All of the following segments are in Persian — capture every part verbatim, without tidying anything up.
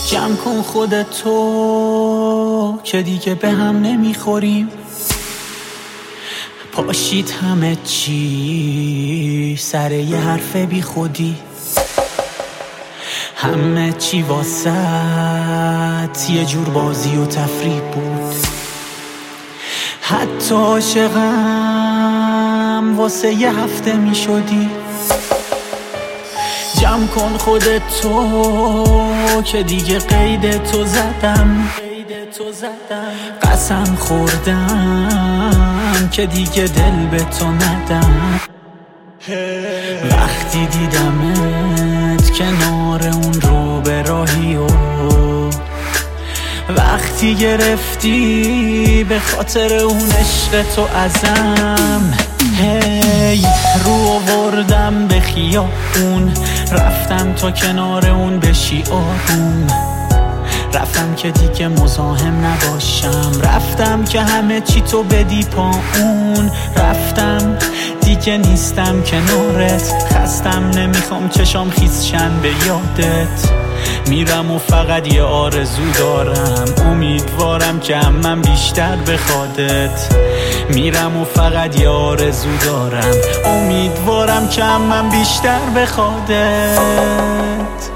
جمع کن خودتو که دیگه به هم نمیخوریم. پاشید همه چی سر یه حرف بی خودی، همه چی واسط یه جور بازی و تفریح بود. حتی عاشقم واسه یه هفته می شدی. جمع کن خودتو که دیگه قید تو زدم، قسم خوردم که دیگه دل به تو ندم. وقتی دیدمت کنار اون رو به راهی و وقتی گرفتی به خاطر اون عشق تو ازم، هی رو آوردم به خیابون، رفتم تا کنار اون بشی آروم. رفتم که دیگه مزاحم نباشم، رفتم که همه چی تو بدی پاون. رفتم دیگه نیستم کنارت، خستم نمیخوام چشام خیسشن به یادت. میرم و فقط یه آرزو دارم، امیدوارم که همم بیشتر بخوادت. میرم و فقط یه آرزو دارم، امیدوارم که همم بیشتر بخوادت.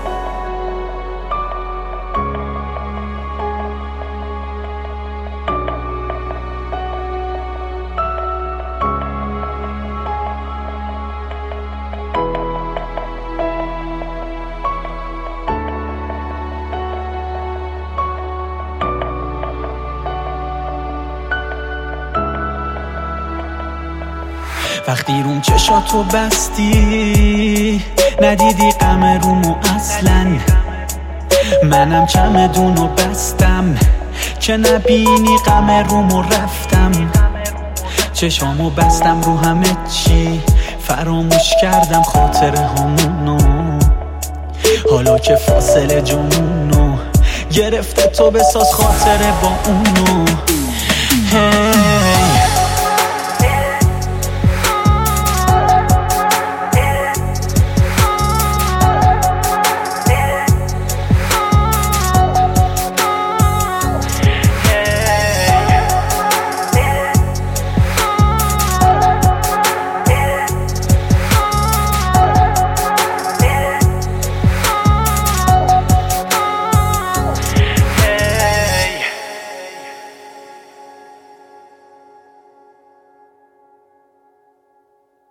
وقتی روم چشاتو بستی ندیدی غم رومو اصلا، منم چمدونو بستم که نبینی غم رومو. رفتم چشامو بستم رو همه چی، فراموش کردم خاطره همونو. حالا که فاصله جنونو گرفته تو بساز خاطره با اونو.